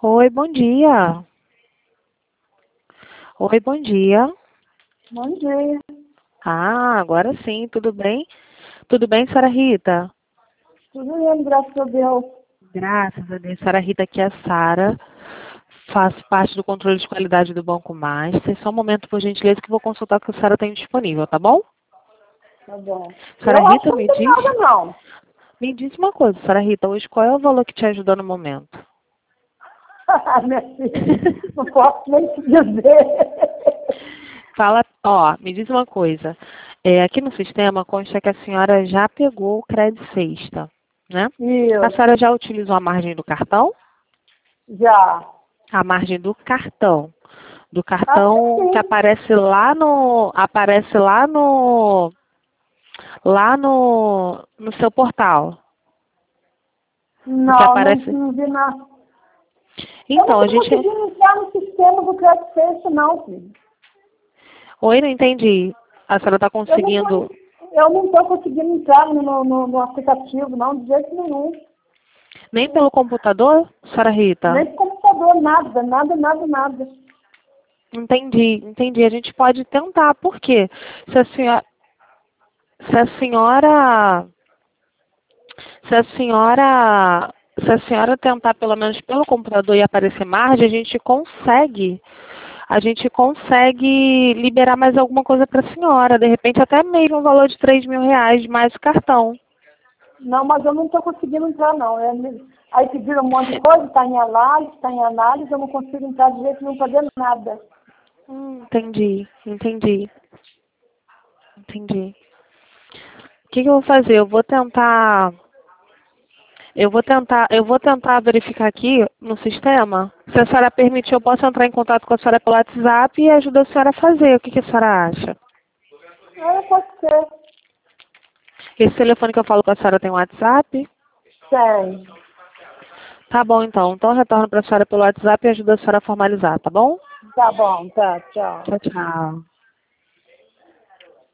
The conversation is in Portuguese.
Oi, bom dia. Oi, bom dia. Bom dia. Ah, agora sim, tudo bem? Tudo bem, Sra. Rita? Tudo bem, graças a Deus. Graças a Deus, Sra. Rita, aqui é a Sara. Faço parte do controle de qualidade do Banco Master. Só um momento, por gentileza, que eu vou consultar o que a Sara tem disponível, tá bom? Tá bom. Sra. Eu acho que Rita, não tem nada, não. me diz uma coisa, Sra. Rita, hoje qual é o valor que te ajuda no momento? Minha filha, não posso nem te dizer. Fala, ó, me diz uma coisa. Aqui no sistema consta que a senhora já pegou o crédito sexta, né? A Isso, senhora já utilizou a margem do cartão? já. A margem do cartão. Do Acho que cartão que sim. aparece lá no seu portal. O que Não, aparece. não vi nada. Eu não Então, a estou gente. conseguindo entrar no sistema do crédito fecho, não, filho. Oi, não entendi. A senhora está Eu não conseguindo. estou conseguindo entrar no aplicativo, não, de jeito nenhum. Nem pelo computador, senhora Rita? Nem no computador, nada, nada, nada, nada. Entendi, entendi. A gente pode tentar. Por quê? Se a senhora, se a senhora, se a senhora, se a senhora tentar pelo menos pelo computador e aparecer margem, a gente consegue liberar mais alguma coisa para a senhora. De repente até mesmo um valor de R$ 3.000 mais o cartão. Não, mas eu não estou conseguindo entrar, não. Aí pediram um monte de coisa, está em análise, eu não consigo entrar de jeito nenhum, fazer nada. Entendi, entendi, entendi. O que eu vou fazer? Eu vou tentar verificar aqui no sistema. Se a senhora permitir, eu posso entrar em contato com a senhora pelo WhatsApp e ajudar a senhora a fazer. O que a senhora acha? Pode ser. Esse telefone que eu falo com a senhora tem WhatsApp? Tem. Tá bom, então. Então eu retorno para a senhora pelo WhatsApp e ajudo a senhora a formalizar, tá bom? Tá bom, tá, tchau. Tchau, tchau.